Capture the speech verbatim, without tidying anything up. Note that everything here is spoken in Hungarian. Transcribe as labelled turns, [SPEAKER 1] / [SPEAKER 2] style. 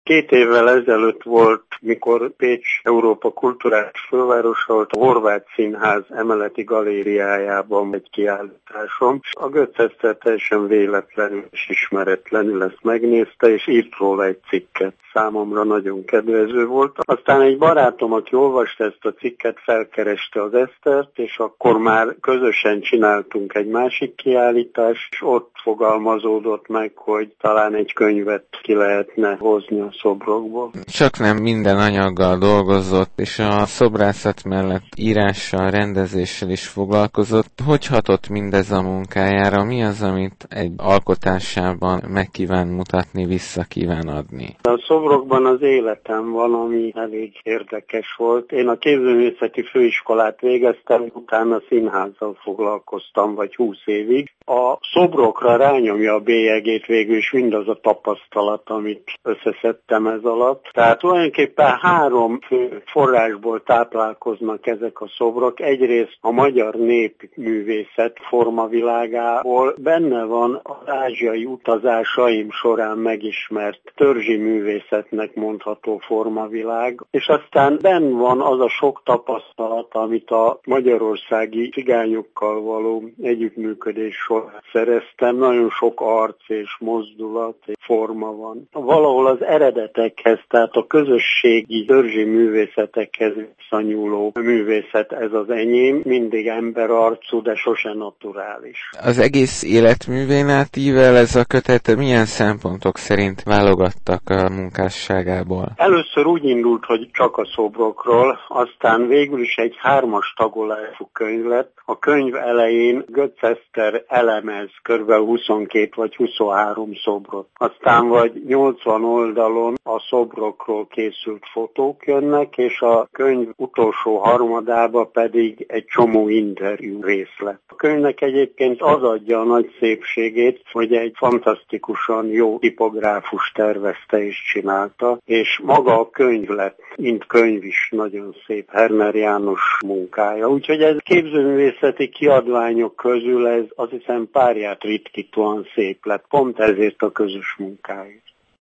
[SPEAKER 1] Két évvel ezelőtt volt, mikor Pécs Európa kulturális fővárosa volt, a Horváth Színház emeleti galériájában egy kiállításom. A Götz Eszter teljesen véletlenül és ismeretlenül ezt megnézte, és írt róla egy cikket. Számomra nagyon kedvező volt. Aztán egy barátom, aki olvasta ezt a cikket, felkereste az Esztert, és akkor már közösen csináltunk egy másik kiállítást, és ott fogalmazódott meg, hogy talán egy könyvet ki lehetne hozni a szobrokból.
[SPEAKER 2] Csak nem minden anyaggal dolgozott, és a szobrászat mellett írással, rendezéssel is foglalkozott. Hogy hatott mindez a munkájára? Mi az, amit egy alkotásában meg kíván mutatni, vissza kíván adni?
[SPEAKER 1] A szobrokban az életem van, ami elég érdekes volt. Én a képzőművészeti főiskolát végeztem, utána színházzal foglalkoztam, vagy húsz évig. A szobrokra rányomja a bélyegét végül is mindaz a tapasztalat, amit összeszedtem ez alatt. Tehát tulajdonképpen három fő forrásból táplálkoznak ezek a szobrok. Egyrészt a magyar népművészet formavilágából benne van az ázsiai utazásaim során megismert törzsi művészetnek mondható formavilág, és aztán benn van az a sok tapasztalat, amit a magyarországi cigányokkal való együttműködés során szereztem. Nagyon sok arc és mozdulat, és forma van. Valahol az eredetekhez, tehát a közösségi törzsi művészetekhez visszanyúló művészet ez az enyém, mindig emberarcú, de sose naturális.
[SPEAKER 2] Az egész életművén átível ez a kötet milyen szempontok szerint válogattak a munkásságából?
[SPEAKER 1] Először úgy indult, hogy csak a szobrokról, aztán végül is egy hármas tagolású könyv lett. A könyv elején Götz Eszter elemez kb. huszonkét vagy huszonhárom szobrot. Aztán vagy nyolcvan oldalon a szobrokról készült fotók jönnek, és a könyv utolsó harmadába pedig egy csomó interjú részlet. A könyvnek egyébként az adja a nagy szépségét, hogy egy fantasztikusan jó tipográfus tervezte és csinálta, és maga a könyv lett, mint könyv is nagyon szép, Herner János munkája. Úgyhogy ez képzőművészeti kiadványok közül ez azt hiszem párját ritkítóan szép lett, pont ezért a közös munkáért.